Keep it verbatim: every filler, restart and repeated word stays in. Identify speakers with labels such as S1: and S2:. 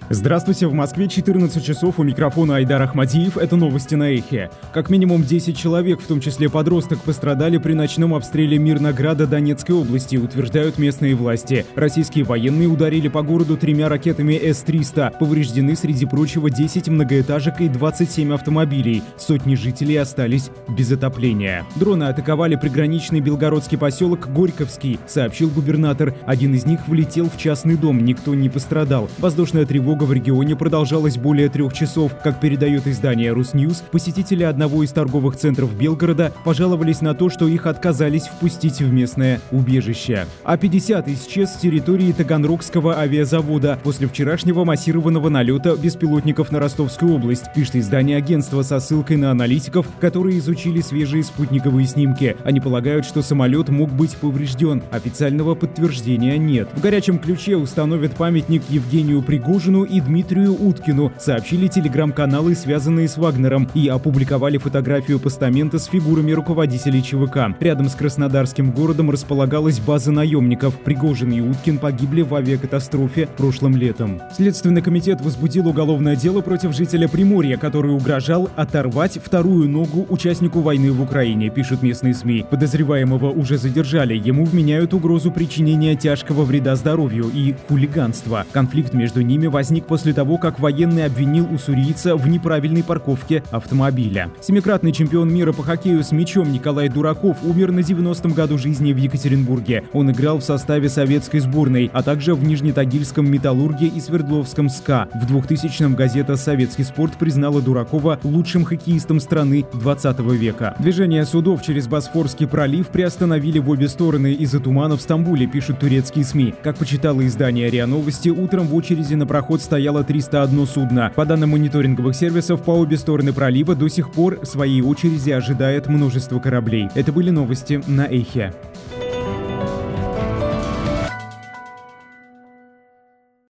S1: Здравствуйте, в Москве четырнадцать часов, у микрофона Айдар Ахмадиев. Это новости на Эхе. Как минимум десять человек, в том числе подросток, пострадали при ночном обстреле Мирнограда Донецкой области, утверждают местные власти. Российские военные ударили по городу тремя ракетами эс триста. Повреждены, среди прочего, десять многоэтажек и двадцать семь автомобилей. Сотни жителей остались без отопления. Дроны атаковали приграничный белгородский поселок Горьковский, сообщил губернатор. Один из них влетел в частный дом, никто не пострадал. Воздушная тревога в регионе продолжалась более трех часов. Как передает издание Русньюз, посетители одного из торговых центров Белгорода пожаловались на то, что их отказались впустить в местное убежище. А пятьдесят исчез с территории Таганрогского авиазавода после вчерашнего массированного налета беспилотников на Ростовскую область, пишет издание агентства со ссылкой на аналитиков, которые изучили свежие спутниковые снимки. Они полагают, что самолет мог быть поврежден. Официального подтверждения нет. В горячем ключе установят памятник Евгению Пригожину и Дмитрию Уткину, сообщили телеграм-каналы, связанные с Вагнером, и опубликовали фотографию постамента с фигурами руководителей ЧВК. Рядом с краснодарским городом располагалась база наемников. Пригожин и Уткин погибли в авиакатастрофе прошлым летом. Следственный комитет возбудил уголовное дело против жителя Приморья, который угрожал оторвать вторую ногу участнику войны в Украине, пишут местные СМИ. Подозреваемого уже задержали. Ему вменяют угрозу причинения тяжкого вреда здоровью и хулиганства. Конфликт между ними возник после того, как военный обвинил уссурийца в неправильной парковке автомобиля. Семикратный чемпион мира по хоккею с мячом Николай Дураков умер на девяностом году жизни в Екатеринбурге. Он играл в составе советской сборной, а также в Нижнетагильском «Металлурге» и Свердловском «СКА». В двухтысячном газета «Советский спорт» признала Дуракова лучшим хоккеистом страны двадцатого века. Движение судов через Босфорский пролив приостановили в обе стороны из-за тумана в Стамбуле, пишут турецкие СМИ. Как почитало издание РИА Новости, утром в очереди на проход стояло триста одно судно. По данным мониторинговых сервисов, по обе стороны пролива до сих пор своей очереди ожидает множество кораблей. Это были новости на Эхе.